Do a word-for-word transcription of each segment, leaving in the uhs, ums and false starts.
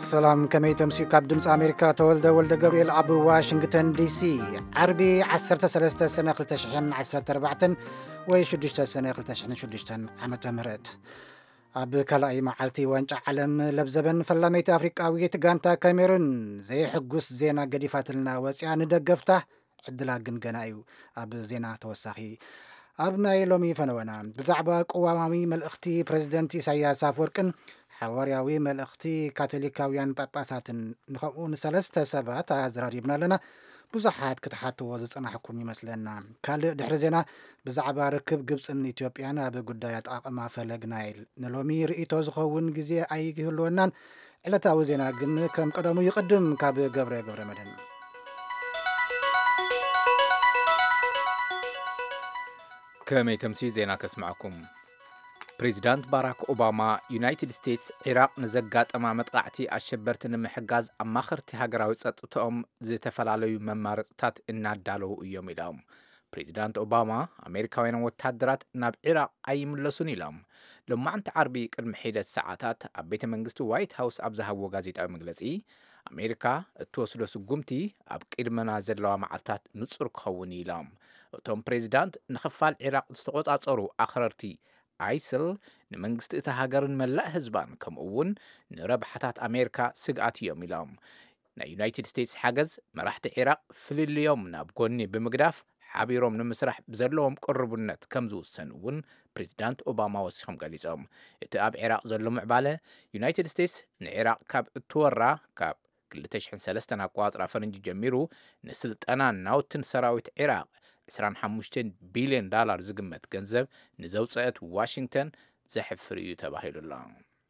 سلام كميتم سي كاب دمس أمريكا تولد ولد جبريل أبو واشنطن دي سي عربي عشرة ثلاثة سنة قلتشحن عشرة أربعة ويشدشت سنة قلتشحن شدشتن عمة مرت أب كلاي معلتي وانش علم لبزبن فلاميت أفريقيا غانتا كاميرون زي حقوس زينا قديفات لنا وسيان دقفته عدلا جنجنايو أب زينا توسخي أبناي لومي فنوانا بزعبا قوامي ملأختي بريزيدنت إساياس أفوركن حوارياوي ملأختي كاثوليكاويان باباساتن نخون سلسة سبات أزراريبنا لنا بزحات كتحاتو وزصنا حكومي مثلنا كال دحر زينا بزعبا ركب جبس ان إثيوبيانا بقدايات أقما فلقنايل نلومي رئيتو زخون جزي أي كهلونان علتاو زينا قن كم قدمو يقدم كاب قبري قبري مدن كمي تمسي زينا كسمعكم بريزيدنت باراك أوباما يونايتد ستيتس عراق نزقات أمام طلعتي الشبرتن محجاز أما خرتي هاجراوي تأم زي تفلاليو ممارسات النادالو يوم اليوم بريزيدنت أوباما أمريكاوين وتحدرات ناب عراق أي ملسون اليوم لما أنت عربي المحيدة ساعات أبيت منجستو وايت هاوس أبزها وغازيت أو مجلسي أمريكا توصلوا سجومتي أبكير منازل لوا معتات نصر كوني لام توم بريزيدنت نخفال عراق استقوط أتصرو آخرتي عيسل نمنجست إتهاجرن ملأ هزبان كم أون نربحتات أمريكا سجعت يوم اليوم نا يونايتد ستيتس حجز مرحت عراق في اليوم نابقوني بمقداف حابيروم نمسرح بزلهم قربنت كم زو سنون بريزيدنت أوباما وسخم قاليزهم اتقاب عراق زلو معبالة يونايتد ستيتس نعراق كاب تورا كاب كل تشحن سلستنا قواطرا فرنجي جميرو نسلت أنا ناوتن سراويت عراق عشرين وخمسة بليون دولار زقمت جنزب نزوصات واشنطن زحف فريو تباهيل الله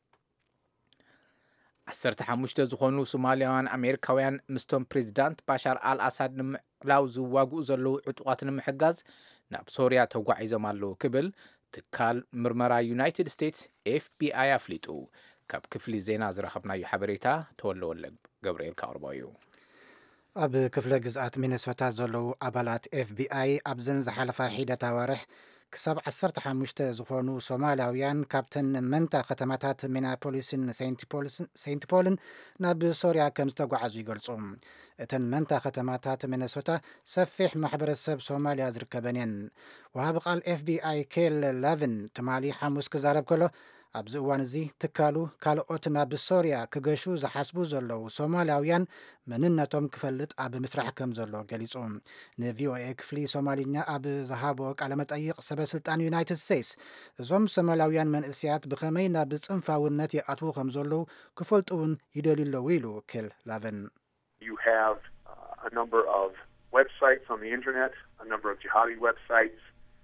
عسرت حموشته زخونو سوماليان أمريكاويان مستون بريزيدنت باشار الأساد نمعلاو زواقو زلو عطوات نمحقاز ناب سوريا توقع زمالو كبل تكال مرمرا يونايتد ستيتس اف بي اي افليتو كاب كفلي زينا زرخبنا يحبريتا تولو اللق جبريل كاربايو أب كفل جزءات مينيسوتا زلو أبالات اف بي اي أبزن زحلفا حيدة توارح كسب عسرت حمشته زخونو سومالياويان كابتن منتا ختماتات مينابوليسن سينت بولس سينت بولن ناب سوريا كم تقعزو يقرصوم اتن منتا ختماتات مينيسوتا سفيح محبر السب سوماليا زركبنين وهابق الاف بي اي كيل لافن تمالي حموس كزارب كله أبز وانزي تكالو كالوتنا بسوريا كجشو زحسبو زلو سومالياويان مننتهم كفلت أب مسرح كم زلو قليصوم نفيو ايك فلي سومالينا أب زهابوك على متأيق سبسلطان يونايتد ستيتس زوم سومالياويان من اسيات بخمينا بصنفاونتي أطوو خم زلو كفلتون يدليلو ويلو كل لافن. You have uh, a number of websites on the internet, a number of jihadi websites.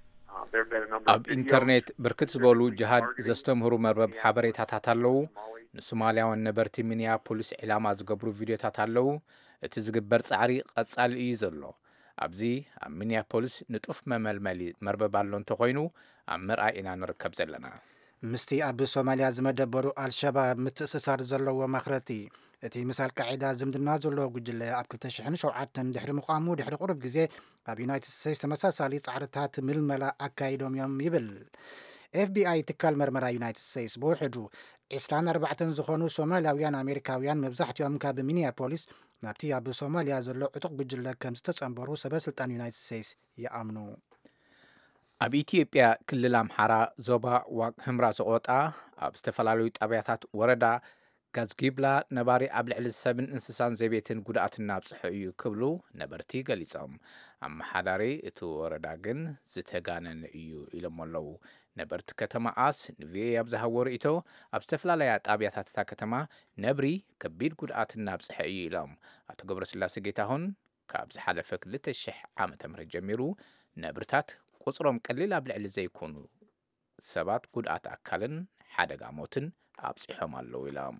أب إنترنت بركت زبالو جهاد زستمهرو مربب حبري تاتالو نسوماليا والنبرتي مينيابوليس إعلام أزقبرو فيديو تاتالو تزقبر صعري قصال إيزلو أبزي أم مينيابوليس نتوف مململي مربب اللون تغينو أم مرأي إنا نركب زلنا مستي أب سوماليا زمدبرو الشباب متأسسار زلو ومخرتي اتي مثال قاعدة زمدنا زلو قجل أب كتشحن شوعاتن دحر مقامو دحر قرب جزي أب يونايتد ستيتس مساسالي صعرتات ململا أكايدوم يوم يبل اف بي اي تكال مرمرا يونايتد ستيتس بوحدو عشرين أربعة زخونو سومالياويان أمريكاويان مبزحت يوم كاب مينيابوليس نابتي أب سوماليا زلو عطق قجل كم ستتصنبرو سبسلطان يونايتد ستيتس يأمنو أب إثيوبيا كل أمحارة زوبا وهمرا سقوطا أب استفلالوي طبيعتات وردا غازغيبلا نباري أب لعل سبن انسسان زيبيتن قدعتنا بصحيو كبلو نبرتي قليصهم أما حداري اتو ورداقن زتغانن إيو إلمولو نبرت كتما آس نفيه يبزهور إيتو أب استفلاليات أبياتات تا كتما نبري كبير قدعتنا بصحيو إلم أتو قبر سلاسي جيتاهن كابز حالفك لتشح عام تمر جميرو نبرتات قصرهم قليل أب لعل زي يكونو سبات قدعت أكالن حدقا موتن أبصحهم اللو إلم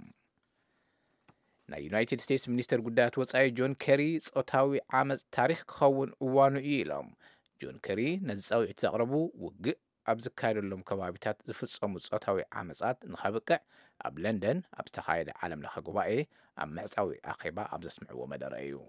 نا يونايتد ستيتس منستر قدات وصاي جون كيري صوتاوي عامز تاريخ خون وانو إيلام جون كيري نزاوي تقربو وق أبز كايرلهم كبابيتات زفصمو صوتاوي عامزات نخبقع أب لندن أب استخايد عالم لخ قبائي أب معصاوي أخيبا أبز اسمعو مدر أيو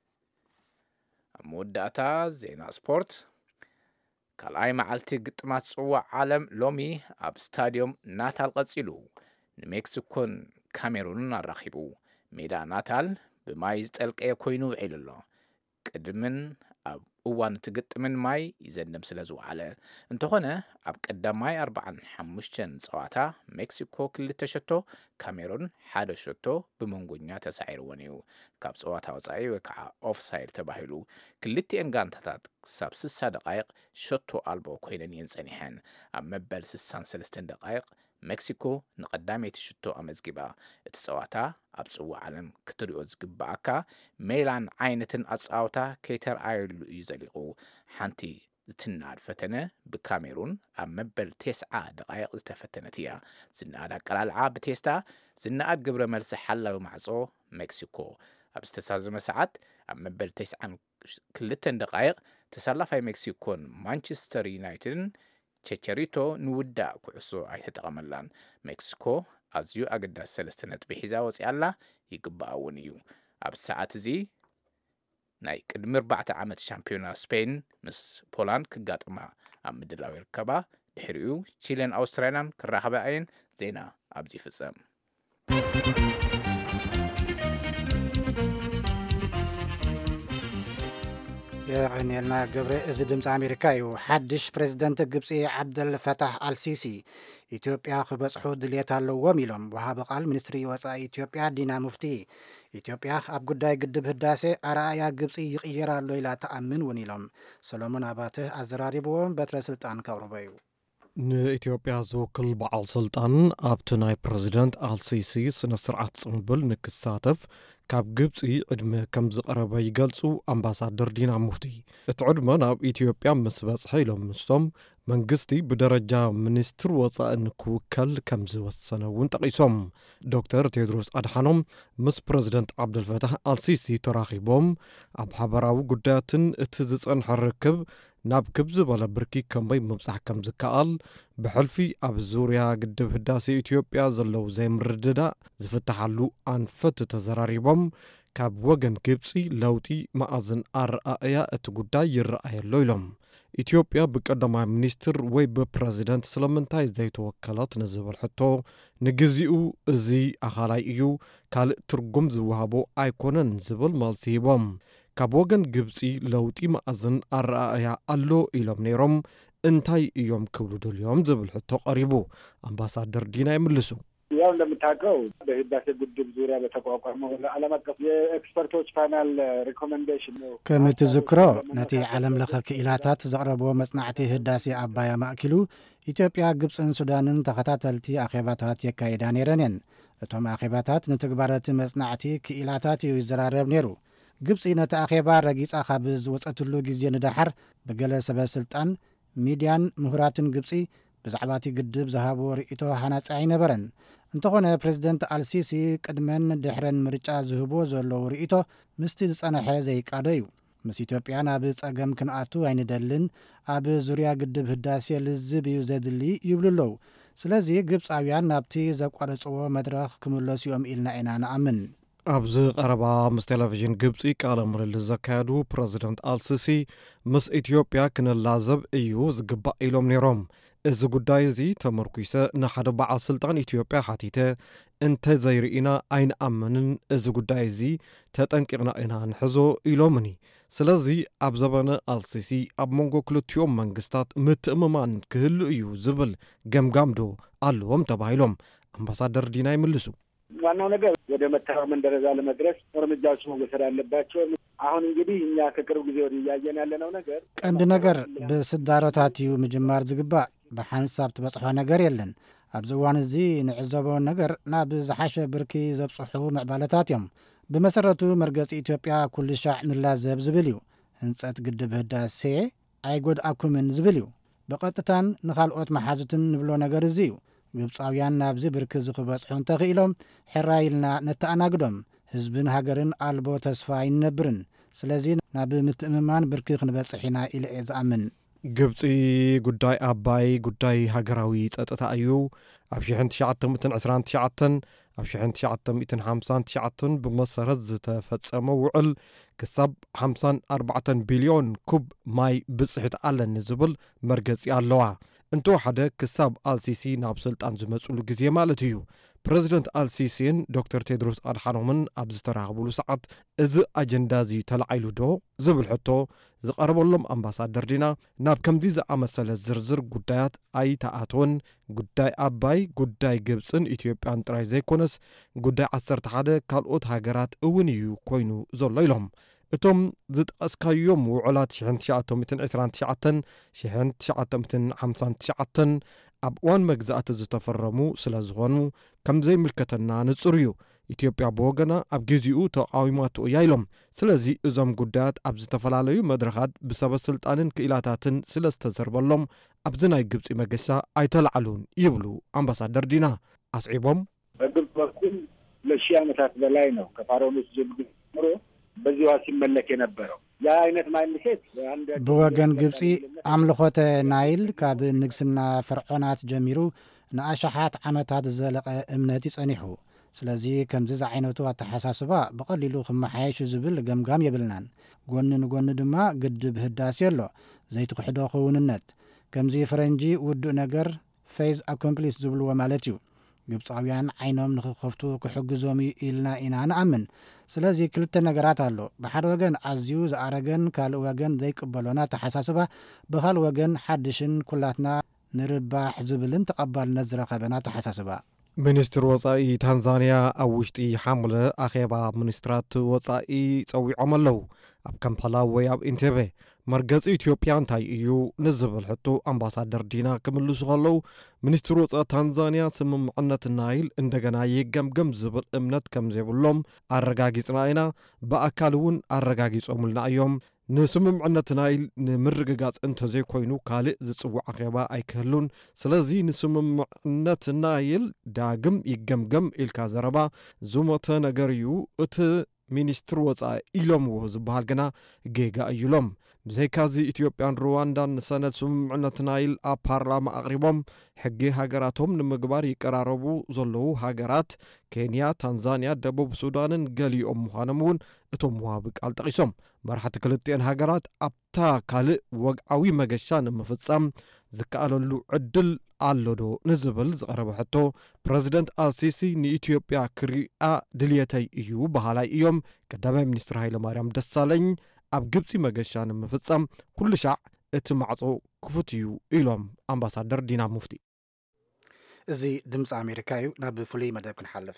موداتا زينا سبورت كالاي معالتي قطمات صوع عالم لومي أب ستاديوم ناتال قصيلو نمكسيكون كاميرون الرخيبو ሜዳ ናታል ብማይ ዝጠልቀየ ኮይኑ ውዒሉ ኣሎ ቅድምን ኣብ እዋን ትግጥምን ማይ ይዘንብ ስለ ዝወዓለ እንተኾነ ኣብ ቀዳማይ ኣርባዓን ሓሙሽተን ፀዋታ ሜክሲኮ ክልተ ሸቶ ካሜሩን ሓደ ሸቶ ብመንጎኛ ተሳዒርዎን እዩ ካብ ፀዋታ ወፃኢ ወይ ከዓ ኦፍሳይድ ተባሂሉ ክልቲአን ጋንታታት ክሳብ ስሳ ደቃይቅ ሸቶ ኣልቦ ኮይነን እየን ፀኒሐን ኣብ መበል ስሳን ሰለስተን ደቃይቅ ሜክሲኮ ንቀዳመይቲ ሽቶ ኣመዝጊባ እቲ ፀዋታ ኣብ ጽዋዕ ዓለም ክትሪኦ ዝግባኣካ ሜላን ዓይነትን ኣጻውታ ከይተርኣየሉ እዩ ዘሊቑ ሓንቲ ዝትናድ ፈተነ ብካሜሩን ኣብ መበል ቴስዓ ደቃይቕ ዝተፈተነት እያ ዝናኣድ ኣቀላልዓ ብቴስታ ዝናኣድ ግብረ መልሲ ሓላዊ ማዕጾ ሜክሲኮ ኣብ ዝተሳዘመ ሰዓት ኣብ መበል ቴስዓን ክልተን ደቃይቕ ተሰላፋይ ሜክሲኮን ማንቸስተር ዩናይትድን ቸቸሪቶ ንውዳእ ኩዕሶ ኣይተጠቐመላን ሜክሲኮ ኣዝዩ ኣገዳሲ ሰለስተ ነጥቢ ሒዛ ወፂኣላ ይግባእ እዩ ኣብ ሰዓት እዚ ናይ ቅድሚ ኣርባዕተ ዓመት ሻምፒዮና ስፔን ምስ ፖላንድ ክጋጥማ ኣብ ምድላው ይርከባ ድሕሪኡ ቺሊን ኣውስትራልያን ክራኸባ እየን ዜና ኣብዚ ፍጸም የቀኒልና ገብረ እዚ ድምፂ ኣሜሪካ እዩ ሓድሽ ፕሬዝደንት ግብፂ ዓብደል ፈታህ አልሲሲ ኢትዮጵያ ክበጽሑ ድልየት ኣለዎም ኢሎም ወሃበ ቃል ሚኒስትሪ ወፃኢ ኢትዮጵያ ዲና ሙፍቲ ኢትዮጵያ ኣብ ጉዳይ ግድብ ህዳሴ ኣረኣያ ግብፂ ይቕየር ኣሎ ኢላ ተኣምን እውን ኢሎም ሰሎሞን ኣባተ ኣዘራሪብዎም በትረ ስልጣን ከቕርበ እዩ ንኢትዮጵያ ዝውክል በዓል ስልጣን ኣብቲ ናይ ፕሬዝደንት አልሲሲ ስነ ስርዓት ጽምብል ንክሳተፍ ካብ ግብፂ ዕድመ ከም ዝቐረበ ይገልጹ ኣምባሳደር ዲና ሙፍቲ እቲ ዕድመ ናብ ኢትዮጵያ ምስ በጽሐ ኢሎም ምስቶም መንግስቲ ብደረጃ ሚኒስትር ወፃኢ ንክውከል ከም ዝወሰነ እውን ጠቂሶም ዶክተር ቴድሮስ ኣድሓኖም ምስ ፕሬዝደንት ዓብደልፈታህ አልሲሲ ተራኺቦም ኣብ ሓበራዊ ጉዳያትን እቲ ዝጸንሐ ርክብ ናብ ክብ ዝበለ ብርኪ ከመይ ምብጻሕ ከም ዝከኣል ብሕልፊ ኣብ ዙርያ ግድብ ህዳሴ ኢትዮጵያ ዘለው ዘይምርድዳእ ዝፍትሓሉ ኣንፈት ተዘራሪቦም ካብ ወገን ግብፂ ለውጢ ማእዝን ኣረኣእያ እቲ ጉዳይ ይረኣየሎ ኢሎም ኢትዮጵያ ብቀዳማይ ሚኒስትር ወይ ብፕሬዝደንት ስለምንታይ ዘይተወከለት ንዝብል ሕቶ ንግዚኡ እዚ ኣኻላይ እዩ ካልእ ትርጉም ዝወሃቦ ኣይኮነን ዝብል መልሲ ሂቦም ካብ ወገን ግብፂ ለውጢ ማእዝን ኣረኣእያ ኣሎ ኢሎም ነይሮም እንታይ እዮም ክብሉ ድልዮም ዝብል ሕቶ ቀሪቡ ኣምባሳደር ዲና ይምልሱ ያው እንደምታውቀው በህዳሴ ግድብ ዙሪያ በተቋቋመው ዓለም አቀፍ የኤክስፐርቶች ፓናል ሪኮመንዴሽን ነው ከም ትዝክሮ ነቲ ዓለም ለኸ ክኢላታት ዘቕረቦ መጽናዕቲ ህዳሴ ኣባያ ማእኪሉ ኢትዮጵያ ግብፅን ሱዳንን ተኸታተልቲ ኣኼባታት የካይዳ ነይረን እየን እቶም ኣኼባታት ንትግባራት መጽናዕቲ ክኢላታት እዩ ይዘራረብ ነይሩ ግብፂ ነቲ ኣኼባ ረጊጻ ካብ ዝወፀትሉ ግዜ ንዳሓር ብገለ ሰበስልጣን ሚድያን ምሁራትን ግብፂ ብዛዕባ እቲ ግድብ ዝሃቦ ርእቶ ሃናፂ ኣይነበረን እንተኾነ ፕሬዝደንት አልሲሲ ቅድመን ድሕረን ምርጫ ዝህቦ ዘለዉ ርእቶ ምስቲ ዝጸንሐ ዘይቃዶ እዩ ምስ ኢትዮጵያ ናብ ጸገም ክንኣቱ ኣይንደልን ኣብ ዙርያ ግድብ ህዳሴ ልዝብ እዩ ዘድሊ ይብሉ ኣለዉ ስለዚ ግብፃውያን ናብቲ ዘቋረፅዎ መድረኽ ክምለሱ እዮም ኢልና ኢና ንኣምን ኣብዚ ቀረባ ምስ ቴሌቪዥን ግብፂ ቃለ ምልልስ ዘካየዱ ፕሬዝደንት አልሲሲ ምስ ኢትዮጵያ ክንላዘብ እዩ ዝግባእ ኢሎም ነይሮም እዚ ጉዳይ እዚ ተመርኩሰ ንሓደ በዓል ስልጣን ኢትዮጵያ ሓቲተ እንተዘይርኢና ኣይንኣምንን እዚ ጉዳይ እዚ ተጠንቂቕና ኢና ንሕዞ ኢሎምኒ ስለዚ ኣብ ዘበነ አልሲሲ ኣብ መንጎ ክልቲኦም መንግስታት ምትእምማን ክህሉ እዩ ዝብል ገምጋምዶ ኣለዎም ተባሂሎም ኣምባሳደር ዲና ይምልሱ ዋናው ነገር ወደ መተማመን ደረጃ ለመድረስ እርምጃዎች መወሰድ አለባቸው አሁን እንግዲህ እኛ ከቅርብ ጊዜ ወዲህ ያየን ያለነው ነገር ቀንድ ነገር በስዳሮታትዩ ምጅማር ዝግባእ በሐንሳብ ትበጽሖ ነገር የለን ኣብ ዝዋን እዚ ንዕዘቦ ነገር ናብ ዝሓሸ ብርኪ ዘብጽሑ ምዕባለታት እዮም ብመሰረቱ መርገጺ ኢትዮጵያ ኩሉ ሻዕ ንላዘብ ዝብል እዩ ህንጸት ግድብ ህዳሴ ኣይጎድኣኩምን ዝብል እዩ ብቐጥታን ንኻልኦት መሓዙትን ንብሎ ነገር እዚ እዩ ግብፃውያን ናብዚ ብርኪ ዝኽበጽሑ እንተኽኢሎም ሕራይልና ነተኣናግዶም ህዝብን ሃገርን ኣልቦ ተስፋ ይነብርን ስለዚ ናብ ምትእምማን ብርኪ ክንበጽሕ ኢና ኢለ እየ ዝኣምን ግብፂ ጉዳይ ኣባይ ጉዳይ ሃገራዊ ጸጥታ እዩ ኣብ ሽሕን ትሽዓተ ዕስራን ትሽዓተን ኣብ ሽሕን ትሽዓተ ሓምሳን ትሽዓተን ብመሰረት ዝተፈጸመ ውዕል ክሳብ ሓምሳን ኣርባዕተን ቢልዮን ኩብ ማይ ብጽሕት ኣለኒ ዝብል መርገጺ ኣለዋ እንተወሓደ ክሳብ አልሲሲ ናብ ስልጣን ዝመጽሉ ግዜ ማለት እዩ ፕረዚደንት አልሲሲን ዶክተር ቴድሮስ አድሓኖምን ኣብ ዝተራኸብሉ ሰዓት እዚ ኣጀንዳ እዚ ተላዒሉ ዶ ዝብል ሕቶ ዝቐርበሎም ኣምባሳደር ዲና ናብ ከምዚ ዝኣመሰለ ዝርዝር ጉዳያት ኣይተኣትወን ጉዳይ ኣባይ ጉዳይ ግብፅን ኢትዮጵያን ጥራይ ዘይኮነስ ጉዳይ ዓሰርተ ሓደ ካልኦት ሃገራት እውን እዩ ኮይኑ ዘሎ ኢሎም እቶም ዝጠቀስካዮም ውዕላት ሽሕን ትሽዓተ ዒስራን ትሽዓተን ሽሕን ትሽዓተ ሓምሳን ትሽዓተን ኣብ እዋን መግዛእቲ ዝተፈረሙ ስለ ዝኾኑ ከምዘይምልከተና ንጹር እዩ ኢትዮጵያ ብወገና ኣብ ግዚኡ ተቃዊማቱ እያ ኢሎም ስለዚ እዞም ጉዳያት ኣብ ዝተፈላለዩ መድረኻት ብሰበስልጣንን ክኢላታትን ስለ ዝተዘርበሎም ኣብዚ ናይ ግብፂ መገሻ ኣይተላዓሉን ይብሉ ኣምባሳደር ዲና ኣስዒቦም በግብፅ በኩል ለሺህ ዓመታት በላይ ነው ከፋሮኖስ ጀምሮ በዚህ ዋስ ሲመለክ የነበረው ያ አይነት ማይልሴት በወገን ግብፂ አምልኾተ ናይል ካብ ንግስና ፍርዖናት ጀሚሩ ንኣሽሓት ዓመታት ዘለቀ እምነት ይጸኒሑ ስለዚ ከምዚ ዝዓይነቱ ኣተሓሳስባ በቀሊሉ ክመሓየሽ ዝብል ገምጋም የብልናን ጎኒ ንጎኒ ድማ ግድብ ህዳሴ ኣሎ ዘይትክሕዶ ኽውንነት ከምዚ ፈረንጂ ውዱእ ነገር ፌዝ አኮምፕሊስ ዝብልዎ ማለት እዩ ግብፃውያን ዓይኖም ንኽኸፍቱ ክሕግዞም ኢልና ኢና ንኣምን ስለዚ ክልተ ነገራት ኣሎ ብሓደ ወገን ኣዝዩ ዝኣረገን ካልእ ወገን ዘይቅበሎና ተሓሳስባ ብኻልእ ወገን ሓድሽን ኩላትና ንርባሕ ዝብልን ተቐባልነት ዝረኸበና ተሓሳስባ ሚኒስትር ወፃኢ ታንዛንያ ኣብ ውሽጢ ሓምለ ኣኼባ ሚኒስትራት ወፃኢ ፀዊዖም ኣለዉ ኣብ ካምፓላ ወይ ኣብ ኢንቴቤ መርገፂ ኢትዮጵያ እንታይ እዩ ንዝብል ሕቶ ኣምባሳደር ዲና ክምልሱ ከለዉ ሚኒስትር ወፃኢ ታንዛንያ ስምምዕነት ናይል እንደገና የገምገም ዝብል እምነት ከም ዘይብሎም ኣረጋጊፅና ኢና ብኣካል እውን ኣረጋጊፆሙልና እዮም ንስምምዕነት ናይል ንምርግጋፅ እንተዘይኮይኑ ካልእ ዝፅዋዕ ኣኼባ ኣይክህሉን ስለዚ ንስምምዕነት ናይል ዳግም ይገምገም ኢልካ ዘረባ ዝሞተ ነገር እዩ እቲ ሚኒስትር ወፃኢ ኢሎምዎ ዝበሃል ግና ጌጋ እዩሎም ብዘይካዚ ኢትዮጵያን ሩዋንዳን ንሰነድ ስምምዕነት ናይል ኣብ ፓርላማ ኣቕሪቦም ሕጊ ሃገራቶም ንምግባር ይቀራረቡ ዘለዉ ሃገራት ኬንያ ታንዛንያ ደቡብ ሱዳንን ገሊኦም ምዃኖም እውን እቶም ዋሃቢ ቃል ጠቂሶም መራሕቲ ክልቲአን ሃገራት ኣብታ ካልእ ወግዓዊ መገሻ ንምፍጻም ዝከኣለሉ ዕድል ኣሎዶ ንዝብል ዝቐረበ ሕቶ ፕረዚደንት አልሲሲ ንኢትዮጵያ ክሪኣ ድልየተይ እዩ ባህላይ እዮም ቀዳማይ ሚኒስትር ሃይለማርያም ደሳለኝ ኣብ ግብፂ መገሻ ንምፍጻም ኩሉ ሻዕ እቲ ማዕጾ ክፉት እዩ ኢሎም ኣምባሳደር ዲና ሙፍቲ እዚ ድምፂ ኣሜሪካ እዩ ናብ ፍሉይ መደብ ክንሓልፍ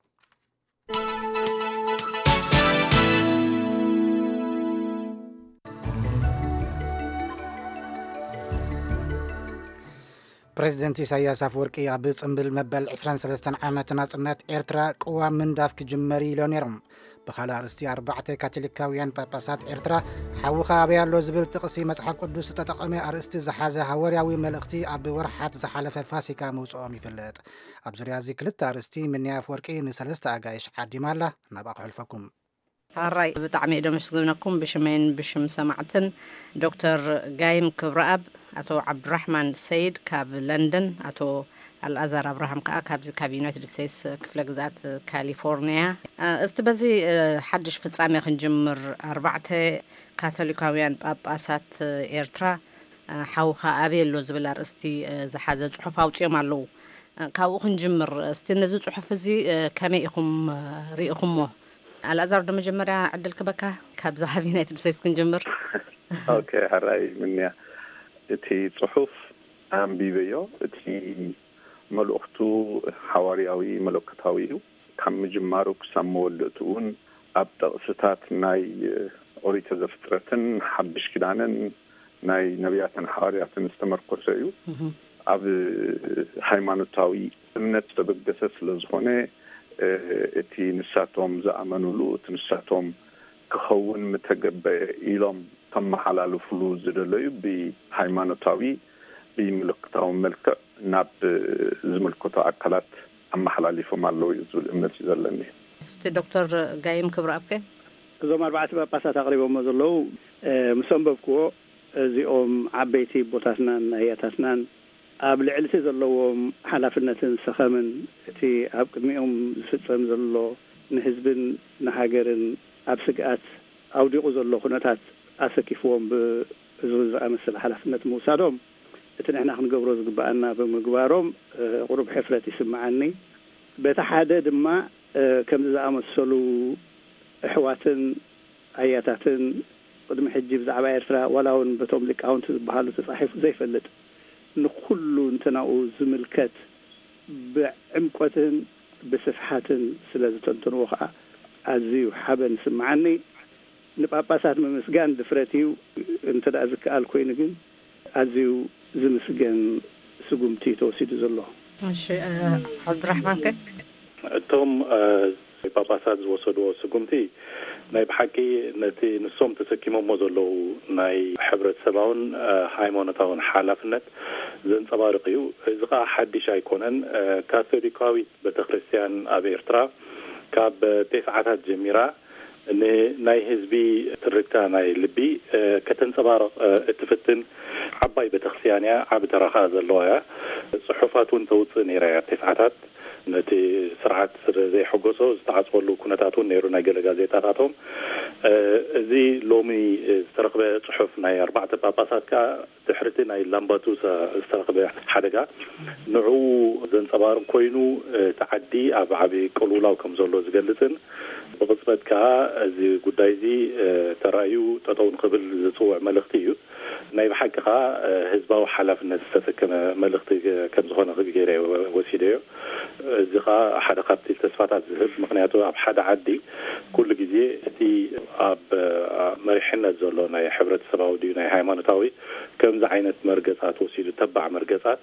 ፕሬዚደንት ኢሳያስ አፈወርቂ ኣብ ጽምብል መበል ዒስራን ሰለስተ ዓመት ናጽነት ኤርትራ ቅዋም ምንዳፍ ክጅመር ኢሎ ነይሮም ብኻልእ ኣርእስቲ ኣርባዕተ ካቶሊካውያን ጳጳሳት ኤርትራ ሓዊኻ ኣበይ ኣሎ ዝብል ጥቕሲ መጽሓፍ ቅዱስ ዝተጠቐመ ኣርእስቲ ዝሓዘ ሃዋርያዊ መልእኽቲ ኣብ ወርሓት ዝሓለፈ ፋሲካ ምውፅኦም ይፍለጥ ኣብ ዙርያ እዚ ክልተ ኣርእስቲ ምንያ አፈወርቂ ንሰለስተ ኣጋይሽ ዓዲማላ ናብ ኣቕሕልፈኩም ሃራይ ብጣዕሚ ደመስግነኩም ብሽመን ብሽም ሰማዕትን ዶክተር ጋይም ክብረአብ አቶ ዓብድራሕማን ሰይድ ካብ ለንደን አቶ አልአዛር አብርሃም ከዓ ካብ ካብ ዩናይትድ ስቴትስ ክፍለ ግዛት ካሊፎርኒያ እስቲ በዚ ሓድሽ ፍጻሜ ክንጅምር ኣርባዕተ ካቶሊካውያን ጳጳሳት ኤርትራ ሓውኻ ኣበየሎ ዝብል ኣርእስቲ ዝሓዘ ጽሑፍ ኣውፅኦም ኣለዉ ካብኡ ክንጅምር እስቲ ነዚ ጽሑፍ እዚ ከመይ ኢኹም ርኢኹምዎ አልአዛር ደመጀመሪያ ዕድል ክበካ ካብ ዛሃብ ዩናይትድ ስቴትስ ክንጅምር ኦኬ ሃራይ ምንያ እቲ ጽሑፍ ኣንቢበዮ እቲ መልእኽቱ ሓዋርያዊ መለኮታዊ እዩ ካብ ምጅማሩ ክሳብ መወደቱ እውን ኣብ ጥቕስታት ናይ ኦሪት ዘፍጥረትን ሓድሽ ኪዳንን ናይ ነቢያትን ሓዋርያትን ዝተመርኮሰ እዩ ኣብ ሃይማኖታዊ እምነት ዝተበገሰ ስለ ዝኾነ እቲ ንሳቶም ዝኣመኑሉ እቲ ንሳቶም ክኸውን ምተገበአ ኢሎም ከመሓላልፍሉ ዝደለዩ ብሃይማኖታዊ ብመለኮታዊ መልክዕ ናብ ዝምልከቶ ኣካላት ኣመሓላሊፎም ኣለዉ እዩ ዝብል እምነት እዩ ዘለኒ እስቲ ዶክተር ጋይም ክብረአብከ እዞም ኣርባዕተ ጳጳሳት ኣቕሪቦሞ ዘለዉ ምስ ኣንበብክዎ እዚኦም ዓበይቲ ቦታትናን ናያታትናን ኣብ ልዕልቲ ዘለዎም ሓላፍነትን ሰኸምን እቲ ኣብ ቅድሚኦም ዝፍጸም ዘሎ ንህዝብን ንሃገርን ኣብ ስግኣት ኣውዲቑ ዘሎ ኩነታት ኣሰኪፍዎም ብእዙ ዝኣመሰለ ሓላፍነት ምውሳዶም እቲ ንሕና ክንገብሮ ዝግባአና ብምግባሮም ቁሩብ ሕፍረት ይስምዓኒ በተሓደ ድማ ከም ዝኣመሰሉ ኣሕዋትን ኣያታትን ቅድሚ ሕጂ ብዛዕባ ኤርትራ ወላውን በቶም ሊቃውንቲ ዝበሃሉ ተጻሒፉ ዘይፈልጥ ንኩሉ እንትናኡ ዝምልከት ብዕምቆትን ብስፍሓትን ስለ ዝተንትንዎ ከዓ ኣዝዩ ሓበን ስምዓኒ ንጳጳሳት መመስጋን ድፍረት እዩ እንተዳ ዝከኣል ኮይኑ ግን ኣዝዩ ዝምስገን ስጉምቲ ተወሲዱ ዘሎ። እሺ ዓብድራሕማን ከ እቶም ጳጳሳት ዝወሰድዎ ስጉምቲ ናይ ብሓቂ ነቲ ንሶም ተሰኪሞሞ ዘለዉ ናይ ሕብረተሰባውን ሃይማኖታውን ሓላፍነት ዘንጸባርቕ እዩ። እዚ ከዓ ሓድሽ ኣይኮነን። ካቶሊካዊት ቤተክርስትያን ኣብ ኤርትራ ካብ ቴስዓታት ጀሚራ ንናይ ህዝቢ ትርክታ ናይ ልቢ ከተንጸባርቕ እትፍትን ዓባይ ቤተክርስትያን እያ። ዓብ ተረኻ ዘለዋ እያ። ጽሑፋት እውን ተውፅእ ነይራ እያ ቴስዓታት ነቲ ስርዓት ዘይሕጎሶ ዝተዓጽፈሉ ኩነታት እውን ነይሩ ናይ ገለ ጋዜጣታቶም። እዚ ሎሚ ዝተረኽበ ጽሑፍ ናይ ኣርባዕተ ጳጳሳት ከዓ ድሕርቲ ናይ ላምባቱሳ ዝተረኽበ ሓደጋ ንዑ ዘንጸባርቕ ኮይኑ ተዓዲ ኣብ ዓብዪ ቅልውላው ከም ዘሎ ዝገልጽን ብቕፅበት ከዓ እዚ ጉዳይ እዚ ተራእዩ ጠጠው ንኽብል ዝፅውዕ መልእኽቲ እዩ። ናይ ብሓቂ ከዓ ህዝባዊ ሓላፍነት ዝተሰከመ መልእኽቲ ከም ዝኾነ ገይረ ወሲደዮ። እዚ ከዓ ሓደ ካብቲ ተስፋታት ዝህብ ምክንያቱ ኣብ ሓደ ዓዲ ኩሉ ግዜ እቲ ኣብ መሪሕነት ዘሎ ናይ ሕብረተሰባዊ ድዩ ናይ ሃይማኖታዊ ከምዚ ዓይነት መርገጻት ወሲዱ ተባዕ መርገጻት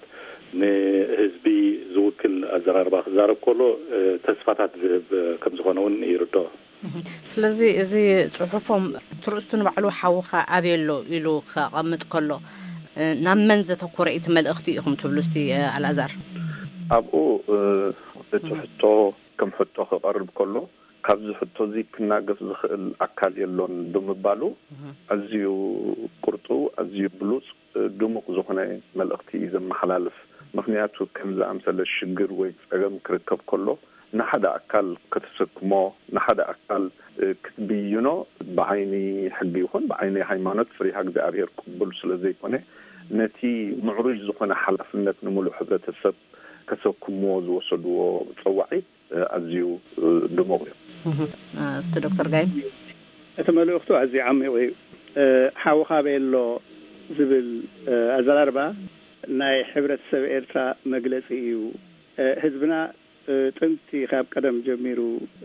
ንህዝቢ ዝውክል ኣዘራርባ ክዛረብ ከሎ ተስፋታት ዝህብ ከም ዝኾነ እውን ይርድኦ። ስለዚ እዚ ጽሑፎም ትርእስቱ ንባዕሉ ሓውኻ ኣበየሎ ኢሉ ከቐምጥ ከሎ ናብ መን ዘተኮረ እቲ መልእኽቲ ኢኹም ትብሉ እስቲ ኣልኣዛር? ኣብኡ እቲ ሕቶ ከም ሕቶ ክቐርብ ከሎ ካብዚ ሕቶ እዚ ክናገፍ ዝኽእል ኣካል የሎን ብምባሉ ኣዝዩ ቁርጡ ኣዝዩ ብሉፅ ድሙቕ ዝኾነ መልእኽቲ እዩ ዘመሓላልፍ። ምክንያቱ ከም ዝኣምሰለ ሽግር ወይ ፀገም ክርከብ ከሎ ንሓደ ኣካል ከተሰክሞ ንሓደ ኣካል ክትብይኖ ብዓይኒ ሕጊ ይኹን ብዓይኒ ሃይማኖት ፍሪሃ እግዚኣብሔር ቅቡል ስለ ዘይኮነ ነቲ ምዕሩጅ ዝኾነ ሓላፍነት ንሙሉእ ሕብረተሰብ ከሰክምዎ ዝወሰድዎ ፀዋዒ ኣዝዩ ድሙቕ እዩ። እስቲ ዶክተር ጋይም እቲ መልእኽቱ ኣዝዩ ዓሚቕ እዩ። ሓውኻ በየሎ ዝብል ኣዘራርባ ናይ ሕብረተሰብ ኤርትራ መግለፂ እዩ። ህዝብና ጥንቲ ካብ ቀደም ጀሚሩ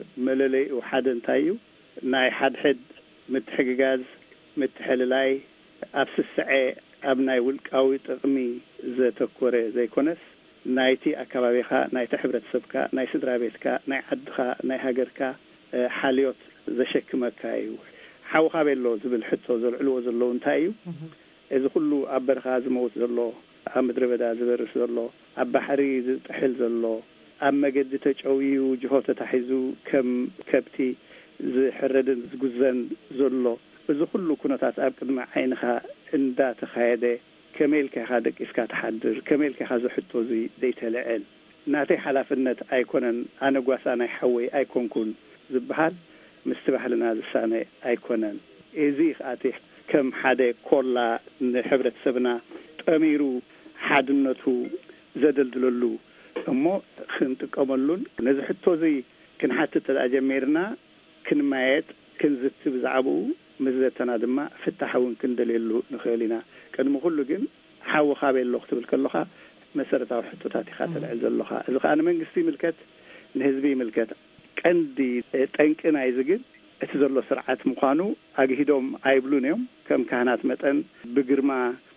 መለለይኡ ሓደ እንታይ እዩ? ናይ ሓድሕድ ምትሕግጋዝ ምትሕልላይ ኣብ ስስዐ ኣብ ናይ ውልቃዊ ጥቕሚ ዘተኮረ ዘይኮነስ ናይቲ ኣከባቢኻ ናይቲ ሕብረተሰብካ ናይ ስድራ ቤትካ ናይ ዓድኻ ናይ ሃገርካ ሓልዮት ዘሸክመካ እዩ። ሓውኻ በየሎ ዝብል ሕቶ ዘልዕልዎ ዘለዉ እንታይ እዩ? እዚ ኩሉ ኣብ በረኻ ዝመውት ዘሎ ኣብ ምድሪ በዳ ዝበርስ ዘሎ ኣብ ባሕሪ ዝጥሕል ዘሎ ኣብ መገዲ ተጨውዩ ጅሆ ተታሒዙ ከም ከብቲ ዝሕረድን ዝጉዘን ዘሎ እዚ ኩሉ ኩነታት ኣብ ቅድሚ ዓይንኻ እንዳተኻየደ ከመይልካ ኢኻ ደቂስካ ተሓድር? ከመይልካ ኢኻ ዝሕቶ እዚ ዘይተልዕል? ናተይ ሓላፍነት ኣይኮነን ኣነ ጓሳ ናይ ሓወይ ኣይኮንኩን ዝበሃል ምስቲ ባህልና ዝሳነ ኣይኮነን። እዚ ከኣቲ ከም ሓደ ኮላ ንሕብረተሰብና ጠሚሩ ሓድነቱ ዘደልድለሉ እሞ ክንጥቀመሉን ነዚ ሕቶ እዚ ክንሓትት ተጀሚርና ክንማየጥ ክንዝቲ ብዛዕባኡ መዘተና ድማ ፍታሐውን ክንደልየሉ ንኽእል ኢና። ቅድሚ ኩሉ ግን ሓውኻ በየሎ ክትብል ከለኻ መሰረታዊ ሕቶታት ኢኻ ተልዕል ዘለኻ። እዚ ከዓ ንመንግስቲ ይምልከት ንህዝቢ ይምልከት። ቀንዲ ጠንቂ ናይዚ ግን እቲ ዘሎ ስርዓት ምዃኑ ኣግሂዶም ኣይብሉን እዮም። ከም ካህናት መጠን ብግርማ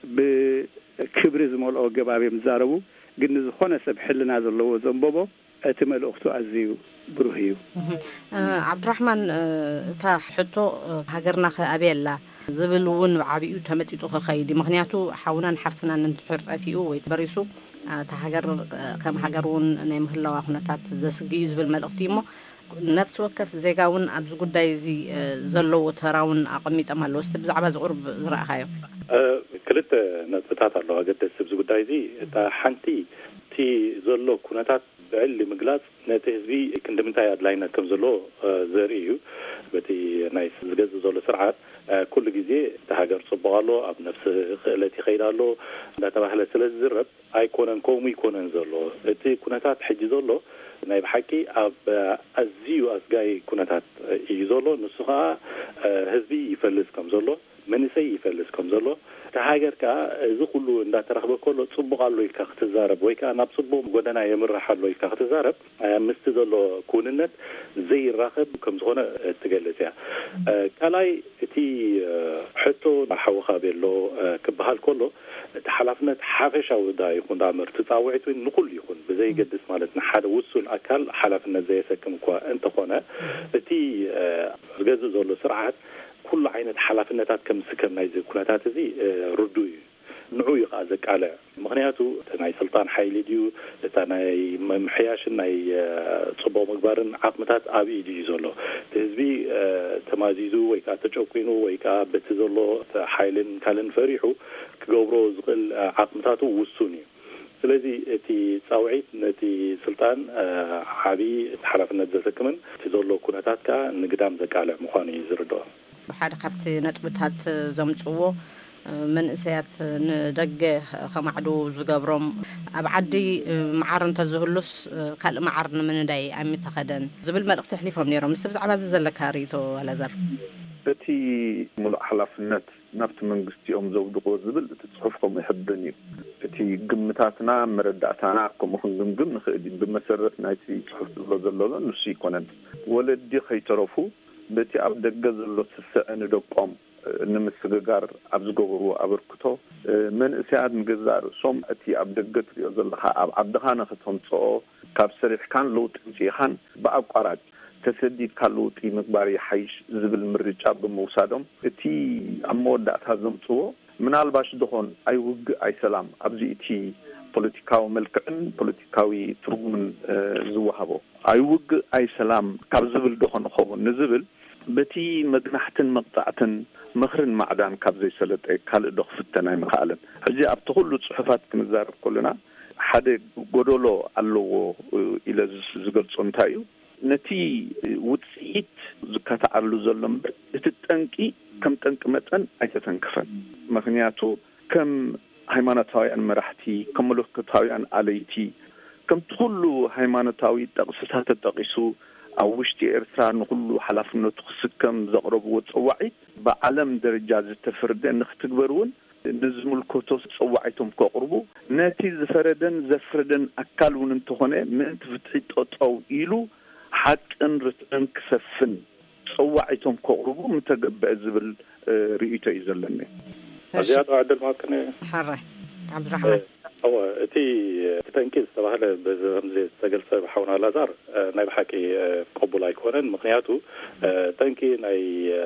ብክብሪ ዝመልኦ ገባብ እዮም ዝዛረቡ። ግን ዝኾነ ሰብ ሕልና ዘለዎ ዘንበቦ እቲ መልእኽቱ ኣዝዩ ብሩህ እዩ። ዓብድራሕማን እታ ሕቶ ሃገርና ከኣበየላ ዝብል እውን ብዓብኡ ተመጢጡ ክኸይድ ምክንያቱ ሓውናን ሓፍትናን እንትሕር ጠፊኡ ወይ ተበሪሱ እታ ሃገር ከም ሃገር እውን ናይ ምህላዋ ኩነታት ዘስግዩ ዝብል መልእኽቲ እሞ ነፍሲ ወከፍ ዜጋ እውን ኣብዚ ጉዳይ እዚ ዘለዎ ተራውን ኣቐሚጦም ኣለዎ። እስቲ ብዛዕባ ዝቑርብ ዝረኣኻዮ? ክልተ ነጥብታት ኣለዋ ኣገደስቲ ኣብዚ ጉዳይ እዚ። እታ ሓንቲ እቲ ዘሎ ኩነታት ብዕሊ ምግላጽ ነቲ ህዝቢ ክንድምንታይ ኣድላይነት ከም ዘሎ ዘርኢ እዩ። በቲ ናይ ዝገዝእ ዘሎ ስርዓት ኩሉ ግዜ እቲ ሃገር ፅቡቅ ኣሎ ኣብ ነፍሲ ክእለት ይኸይድ ኣሎ እንዳተባህለ ስለ ዝዝረብ ኣይኮነን ከምኡ ይኮነን ዘሎ እቲ ኩነታት ሕጂ ዘሎ ናይ ብሓቂ ኣብ ኣዝዩ ኣስጋይ ኩነታት እዩ ዘሎ ንሱ ከዓ ህዝቢ ይፈልስ ከም ዘሎ መንሰይ ይፈልስ ከም ዘሎ ተሃገርካ እዚ ኩሉ እንዳተረኽበ ከሎ ጽቡቕ ኣሎ ኢልካ ክትዛረብ ወይ ከዓ ናብ ጽቡቕ ጎደና የምራሕ ኣሎ ኢልካ ክትዛረብ ምስቲ ዘሎ ኩንነት ዘይራኸብ ከም ዝኾነ ትገልጽ እያ ካልኣይ እቲ ሕቶ ሓወኻ ቤሎ ክበሃል ከሎ እቲ ሓላፍነት ሓፈሻዊ ዳ ይኹን ዳመር ትፃውዒት ወይ ንኩሉ ይኹን ብዘይገድስ ማለት ንሓደ ውሱን ኣካል ሓላፍነት ዘየሰክም እኳ እንተኾነ እቲ ዝገዝእ ዘሎ ስርዓት ኩሉ ዓይነት ሓላፍነታት ከም ስከም ናይ ኩነታት እዚ ርዱ እዩ ንዑ ይኸዓ ዘቃልዕ ምክንያቱ ናይ ስልጣን ሓይሊ ድዩ እታ ናይ ምሕያሽን ናይ ጽቡቕ ምግባርን ዓቕምታት ኣብ ኢዱ እዩ ዘሎ ህዝቢ ተማዚዙ ወይ ከዓ ተጨቂኑ ወይ ከዓ በቲ ዘሎ ሓይልን ካልን ፈሪሑ ክገብሮ ዝኽእል ዓቕምታቱ ውሱን እዩ ስለዚ እቲ ፃውዒት ነቲ ስልጣን ዓብዪ ሓላፍነት ዘሰክምን እቲ ዘሎ ኩነታት ከዓ ንግዳም ዘቃልዕ ምዃኑ እዩ ዝርድኦ ብሓደ ካብቲ ነጥብታት ዘምፅዎ መንእሰያት ንደገ ከማዕዱ ዝገብሮም ኣብ ዓዲ መዓር እንተዝህሉስ ካልእ መዓር ንምንዳይ ኣይምተኸደን ዝብል መልእኽቲ ሕሊፎም ነይሮም ምስ ብዛዕባ እዚ ዘለካ ርእቶ ኣላዛር እቲ ሙሉእ ሓላፍነት ናብቲ መንግስቲኦም ዘውድቆ ዝብል እቲ ጽሑፍ ከምኡ ይሕብን እዩ እቲ ግምታትና መረዳእታና ከምኡ ክንግምግም ንኽእል ብመሰረት ናይቲ ጽሑፍ ዝብሎ ዘሎ ንሱ ይኮነን ወለዲ ከይተረፉ በቲ ኣብ ደገ ዘሎ ስስዕ ንደቆም ንምስግጋር ኣብ ዝገብርዎ ኣበርክቶ መንእሰያት ንገዛእ ርእሶም እቲ ኣብ ደገ ትሪኦ ዘለካ ኣብ ዓድኻ ንኽተምፅኦ ካብ ሰሪሕካን ለውጢ ምፅኢኻን ብኣቋራጭ ተሰዲድካ ለውጢ ምግባር ይሓይሽ ዝብል ምርጫ ብምውሳዶም እቲ ኣብ መወዳእታ ዘምፅዎ ምናልባሽ ድኾን ኣይውግእ ኣይሰላም ኣብዚ እቲ ፖለቲካዊ መልክዕን ፖለቲካዊ ትርጉምን ዝወሃቦ ኣይውግእ ኣይሰላም ካብ ዝብል ድኾን ኸውን ንዝብል በቲ መግናሕትን መቕጣዕትን ምኽርን ማዕዳን ካብ ዘይሰለጠ ካልእ ዶ ክፍተን ኣይምኽኣልን ሕጂ ኣብቲ ኩሉ ፅሑፋት ክንዛረብ ከለና ሓደ ጎደሎ ኣለዎ ኢለ ዝገልጾ እንታይ እዩ ነቲ ውፅኢት ዝከታተሉ ዘሎ እምበር እቲ ጠንቂ ከም ጠንቂ መጠን ኣይተተንክፈን ምክንያቱ ከም ሃይማኖታውያን መራሕቲ ከም መለኮታውያን ኣለይቲ ከም ኩሉ ሃይማኖታዊ ጠቕስታት ተጠቂሱ ኣብ ውሽጢ ኤርትራ ንኩሉ ሓላፍነቱ ክስከም ዘቕረብዎ ፅዋዒት ብዓለም ደረጃ ዝተፈረደ ንኽትግበር እውን ንዝምልከቶ ፅዋዒቶም ከቕርቡ ነቲ ዝፈረደን ዘፍረደን ኣካል እውን እንተኾነ ምእንቲ ፍትሒ ጠጠው ኢሉ ሓቅን ርትዕን ክሰፍን ፅዋዒቶም ከቕርቡ ምተገብአ ዝብል ርእይቶ እዩ ዘለኒ ዝያዳ ዕድል ማክነ ሓራይ ዓብድራሕማን هو تي تنكيز تبعه بزمزة تجلس بحونا لازار ناي بحكي قبول أيكونن مقنعته تنكي ناي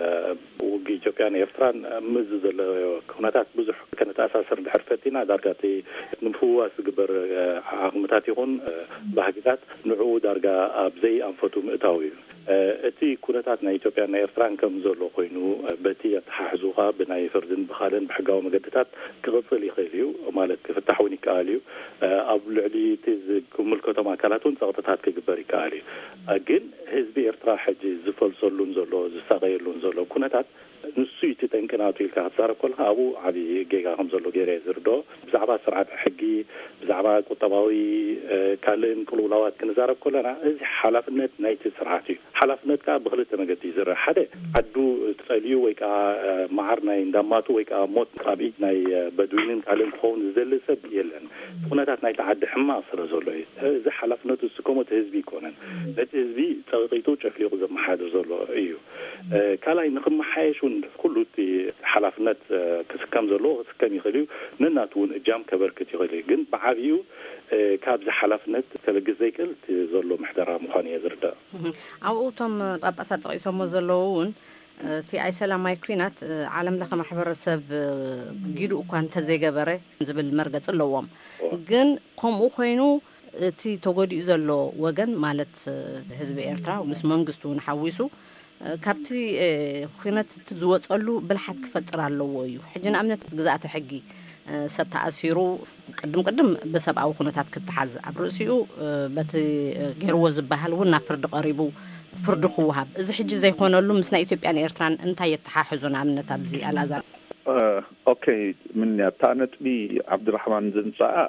وجي جوكان يفتران مزز الكونات بزح كانت أساسا بحرفتنا درجاتي نفوس جبر عقمتاتي هون بحكيات نعود درجة بزي أنفتو متاوي تي كونات ناي جوكان يفتران كم زلوا قينو بتي تحجزوها بناي فردن بخالن بحجاو مجدتات كغطل يخليو مالك في التحويني كاليو أبو العلي تيز كملكة ما كانتون سقطت كجبري كالي أجن حزب إرترا حجي زفل صلون زلوا زساغير لون زلوا كونات نسيت تنكناتو الكهتزار كلها أبو عبي جيجا هم زلوا جيري زردو بزعبا سرعة حقي بزعبا قطباوي كالين كل ولوات كنزار كلنا إذا حلفنت نيت سرعتي حلفنت كبغلت مجدي زر حدا عدو تسأليو ويكا معرنا إنداماتو ويكا موت قابيج ناي بدوين كالين خون زل سب يلن كونات ناي تعد حماس رزولي إذا حلفنت السكومة هزبي كونن لت هزبي تغطيتو شكلي غزم محاد زولو أيو كالاي نقم حيشون كله تي حلفنت كسكام زلو كسكام يخليو نناتون جام كبركة يخلي جن بعافيو كابز حلفنت تلقزيكل تزلو محدرة مخانية زردا أو أوتم أبسط يسمو زلوون تي أي سلام ما يكونات عالم لخ محبر سب جيلو كان تزيجبره زبل مرجع اللوام جن قم أخوينو تي تقول يزلو وجن مالت حزب إرترا ومس منجستون حويسو كابتي خينات تزوج قالوا بالحد كفتر على اللويو حجنا أمنت جزءات حقي سبت أسيرو قدم قدم بسبعة وخناتات كتحز عبرسيو بت جروز بحال ونفرد قريبو فرد خوهاب إذا حج زي خونا له مسنا إثيوبيا يعني إيرتران أنت يتحاحزون عمنا تبزي الأزار آه، أوكي من تانت بي عبد الرحمن زنساء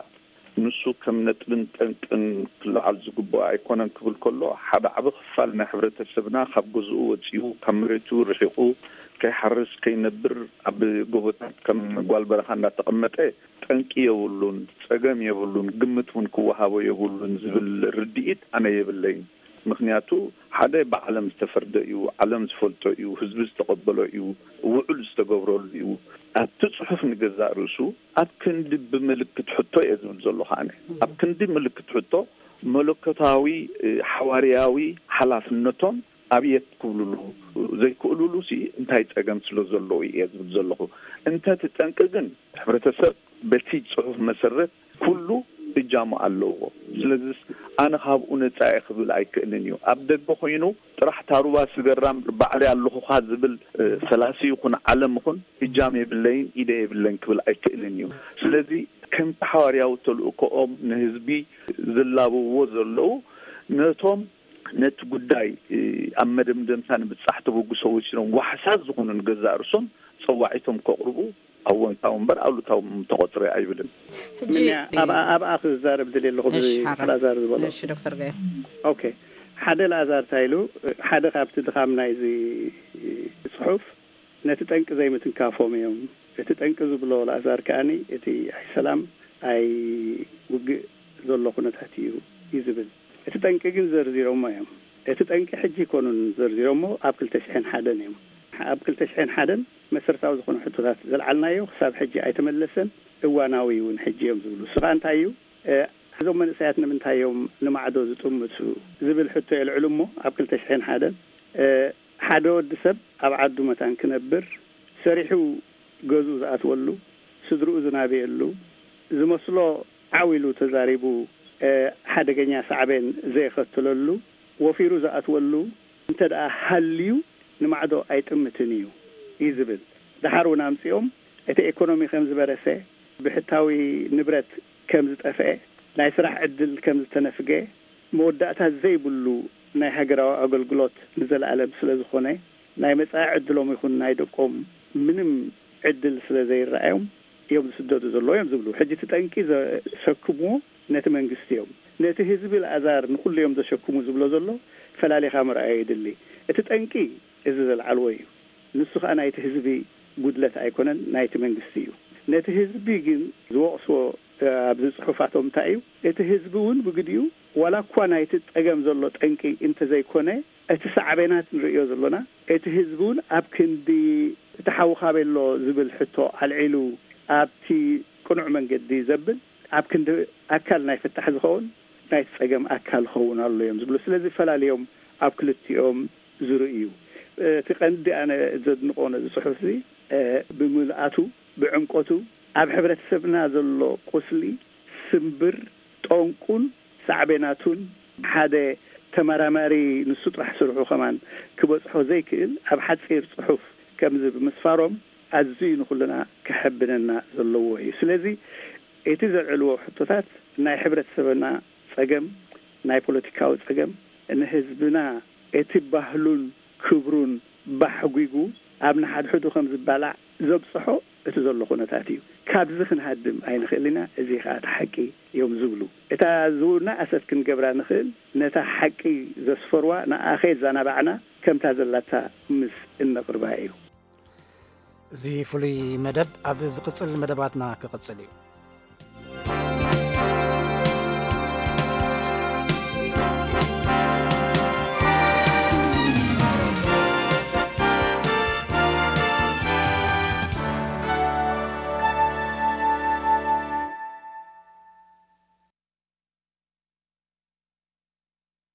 ንሱ ከም ነጥብን ጠንቅን ክልዓል ዝግባእ ኣይኮነን ክብል ከሎ ሓደ ዓብ ክፋል ናይ ሕብረተሰብና ካብ ገዝኡ ወፂኡ ካብ መሬቱ ርሒቁ ከይሓርስ ከይነብር ኣብ ጎቦታት ከም ጓል በረኻ እናተቐመጠ ጠንቂ የብሉን ፀገም የብሉን ግምት እውን ክወሃቦ የብሉን ዝብል ርድኢት ኣነ የብለይን ምክንያቱ ሓደ ብዓለም ዝተፈርደ እዩ ዓለም ዝፈልጦ እዩ ህዝቢ ዝተቐበሎ እዩ ውዕል ዝተገብረሉ እዩ ኣብቲ ጽሑፍ ንገዛእ ርእሱ ኣብ ክንዲ ብምልክት ሕቶ እየ ዝብል ዘለኹ ኣነ ኣብ ክንዲ ምልክት ሕቶ መለኮታዊ ሓዋርያዊ ሓላፍነቶም ኣብየት ክብልሉ ዘይክእልሉ ሲ እንታይ ፀገም ስለ ዘለዎ እየ ዝብል ዘለኹ እንተት ጠንቂ ግን ሕብረተሰብ በቲ ጽሑፍ መሰረት ኩሉ እጃሙ ኣለዎ ስለዚ ኣነ ካብኡ ነፃ ክብል ኣይክእልን እዩ ኣብ ደገ ኮይኑ ጥራሕ ታሩባ ስገራም ባዕሪ ኣለኹ ካ ዝብል ፈላሲ ይኹን ዓለም ይኹን እጃም የብለይን ኢደ የብለይን ክብል ኣይክእልን እዩ ስለዚ ከም ሓዋርያዊ ተልእኮኦም ንህዝቢ ዝላብዎ ዘለው ነቶም ነቲ ጉዳይ ኣብ መደምደምታ ንብጻሕቲ ብጉ ሰዎች ነው ዋሕሳት ዝኾኑ ንገዛእ ርሶም ፀዋዒቶም ከቕርቡ ኣወንታው እምበር ኣሉታው ተቆፅረ ኣይብልን ሕጂ ኣብ ኣብ ኣኽ ዝዛረብ ደለኹ ብላዛር ዝበሎ እሺ ዶክተር ጋይ ኦኬ ሓደ ላዛር ታይሉ ሓደ ካብቲ ድኻም ናይዚ ጽሑፍ ነቲ ጠንቂ ዘይምትንካፎም እዮም እቲ ጠንቂ ዝብሎ ላዛር ከኣኒ እቲ ኣይ ሰላም ኣይ ውግእ ዘሎ ኩነታት እዩ ይዝብል እቲ ጠንቂ ግን ዘርዚሮሞ እዮም እቲ ጠንቂ ሕጂ ኮኑን ዘርዚሮሞ ኣብ ክልተ ሽሕን ሓደን እዮም ኣብ ክልተ ሽሕን ሓደን መሰረታዊ ዝኾኑ ሕቶታት ዘልዓልናዮ ክሳብ ሕጂ ኣይተመለሰን እዋናዊ እውን ሕጂ እዮም ዝብሉ ስኻ እንታይ እዩ እዞም መንእሰያት ንምንታዮም ንማዕዶ ዝጥምቱ ዝብል ሕቶ የልዕሉ እሞ ኣብ ክልተ ሽሕን ሓደን ሓደ ወዲ ሰብ ኣብ ዓዱ መታን ክነብር ሰሪሑ ገዝኡ ዝኣትወሉ ስድርኡ ዝናብየሉ ዝመስሎ ዓዊሉ ተዛሪቡ ሓደገኛ ሳዕቤን ዘይኸትለሉ ወፊሩ ዝኣትወሉ እንተ ደኣ ሃልዩ ንማዕዶ ኣይጥምትን እዩ ይዝብል ድሓርውን ኣምፂኦም እቲ ኢኮኖሚ ከም ዝበረሰ ብሕታዊ ንብረት ከም ዝጠፍአ ናይ ስራሕ ዕድል ከም ዝተነፍገ መወዳእታት ዘይብሉ ናይ ሃገራዊ ኣገልግሎት ንዘለኣለም ስለ ዝኾነ ናይ መጻኢ ዕድሎም ይኹን ናይ ደቆም ምንም ዕድል ስለ ዘይረኣዮም እዮም ዝስደዱ ዘለዎ እዮም ዝብሉ ሕጂ ትጠንቂ ዘሸክምዎ ነቲ መንግስቲ እዮም ነቲ ህዝቢ ልኣዛር ንኩሉ እዮም ዘሸክሙ ዝብሎ ዘሎ ፈላሊኻ ምርኣዮ ይድሊ እቲ ጠንቂ እዚ ዘልዓልዎ እዩ ንሱ ከዓ ናይቲ ህዝቢ ጉድለት ኣይኮነን ናይቲ መንግስቲ እዩ ነቲ ህዝቢ ግን ዝወቕስዎ ኣብዚ ጽሑፋቶም እንታይ እዩ እቲ ህዝቢ እውን ብግድኡ ዋላ እኳ ናይቲ ፀገም ዘሎ ጠንቂ እንተዘይኮነ እቲ ሳዕቤናት ንሪኦ ዘለና እቲ ህዝቢ እውን ኣብ ክንዲ ተሓውኻቤሎ ዝብል ሕቶ ኣልዒሉ ኣብቲ ቅኑዕ መንገዲ ዘብል ኣብ ክንዲ ኣካል ናይ ፍታሕ ዝኸውን ናይ ፀገም ኣካል ኸውን ኣሎ እዮም ዝብሉ ስለዚ ፈላለዮም ኣብ ክልቲኦም ዝርእዩ እቲ ቀንዲ ኣነ ዘድንቆነ ዝጽሑፍ እዚ ብምልኣቱ ብዕምቆቱ ኣብ ሕብረተሰብና ዘሎ ቁስሊ ስምብር ጠንቁን ሳዕቤናቱን ሓደ ተመራማሪ ንሱ ጥራሕ ስርሑ ከማን ክበፅሖ ዘይክእል ኣብ ሓፂር ጽሑፍ ከምዚ ብምስፋሮም ኣዝዩ ንኩልና ክሕብነና ዘለዎ እዩ ስለዚ እቲ ዘልዕልዎ ሕቶታት ናይ ሕብረተሰብና ፀገም ናይ ፖለቲካዊ ፀገም ንህዝብና እቲ ባህሉን ክብሩን ባሕጉጉ ኣብ ንሓድሕዱ ከም ዝባላዕ ዘብፅሖ እቲ ዘሎ ኩነታት እዩ ካብዚ ክንሃድም ኣይንኽእልና እዚ ከዓ ሓቂ እዮም ዝብሉ እታ ዝውና ኣሰት ክንገብራ ንኽእል ነታ ሓቂ ዘስፈርዋ ንኣኸ ዛናባዕና ከምታ ዘላታ ምስ እነቕርባ እዩ እዚ ፍሉይ መደብ ኣብ ዝቕፅል መደባትና ክቕፅል እዩ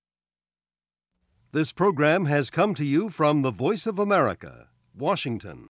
This program has come to you from the Voice of America, Washington.